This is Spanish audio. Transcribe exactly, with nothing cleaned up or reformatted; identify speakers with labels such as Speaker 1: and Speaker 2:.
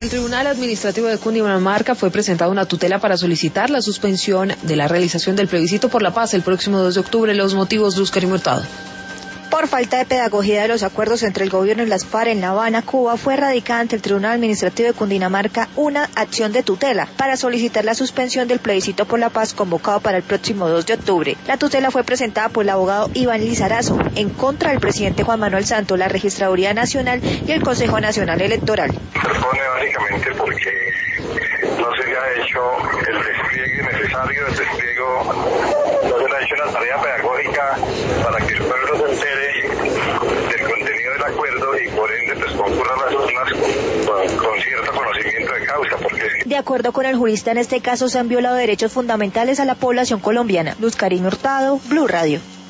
Speaker 1: En el Tribunal Administrativo de Cundinamarca fue presentada una tutela para solicitar la suspensión de la realización del plebiscito por la paz el próximo dos de octubre. Los motivos, Luz Karim Hurtado.
Speaker 2: Por falta de pedagogía de los acuerdos entre el gobierno y las FARC en La Habana, Cuba, fue radicada ante el Tribunal Administrativo de Cundinamarca una acción de tutela para solicitar la suspensión del plebiscito por la paz convocado para el próximo dos de octubre. La tutela fue presentada por el abogado Iván Lizarazo en contra del presidente Juan Manuel Santos, la Registraduría Nacional y el Consejo Nacional Electoral.
Speaker 3: Propone básicamente porque no se le ha hecho el despliegue necesario, el despliego, no se le ha hecho una tarea pedagógica para que el pueblo se entere del contenido del acuerdo y por ende pues concurran las urnas con, con cierto conocimiento de causa. Porque...
Speaker 2: De acuerdo con el jurista, en este caso se han violado derechos fundamentales a la población colombiana. Luz Karim Hurtado, Blue Radio.